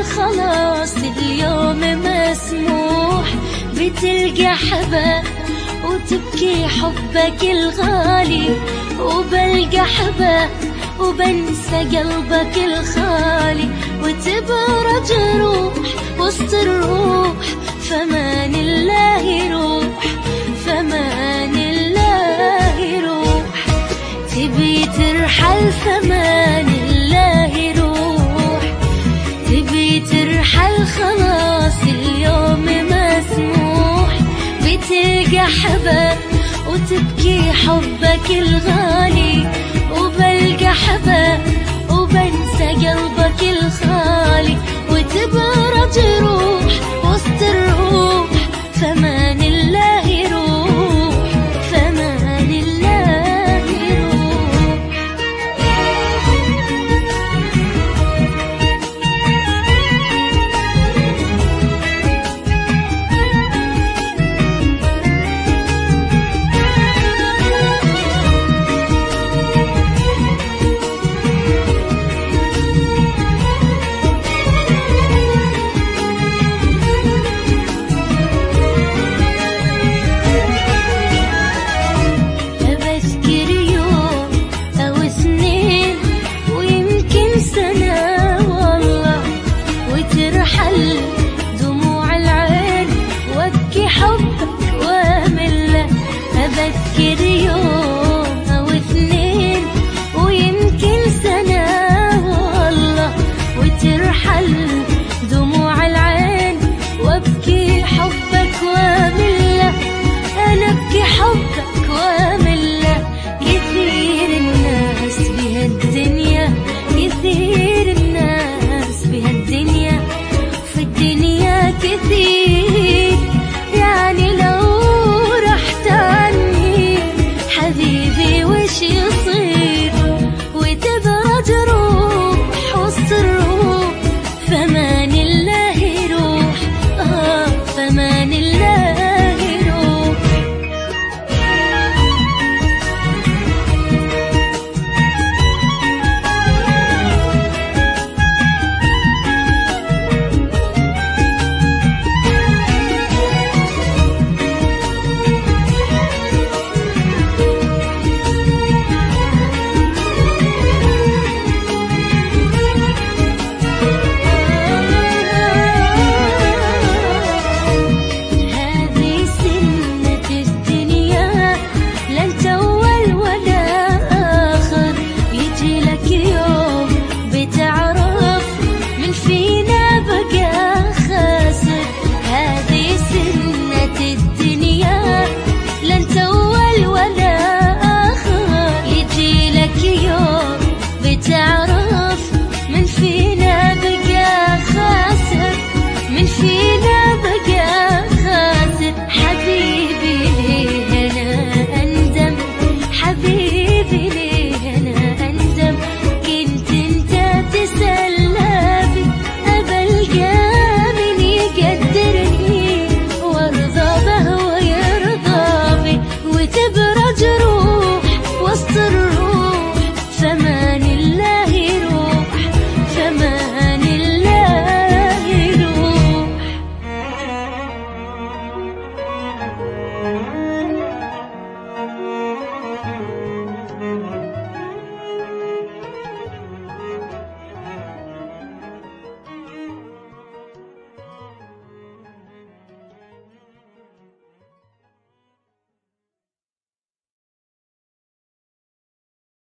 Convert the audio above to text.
خلاص اليوم مسموح، بتلقى حباب وتبكي حبك الغالي، وبلقى حباب وبنسى قلبك الخالي، وتبرى جروح وسط الروح، فمان الله روح، فمان الله روح. تبي ترحل فمان الله روح، تبي ترحل خلاص اليوم مسموح، بتلقى حباب وتبكي حبك الغالي، وبلقى حباب وبنسى قلبك الخالي، وتبرى جروح وسط الروح، فمان الله روح، فمان الله روح. دموع العين وابكي حبك وامله، أذكر يوم أو اثنين ويمكن سنة والله، وترحل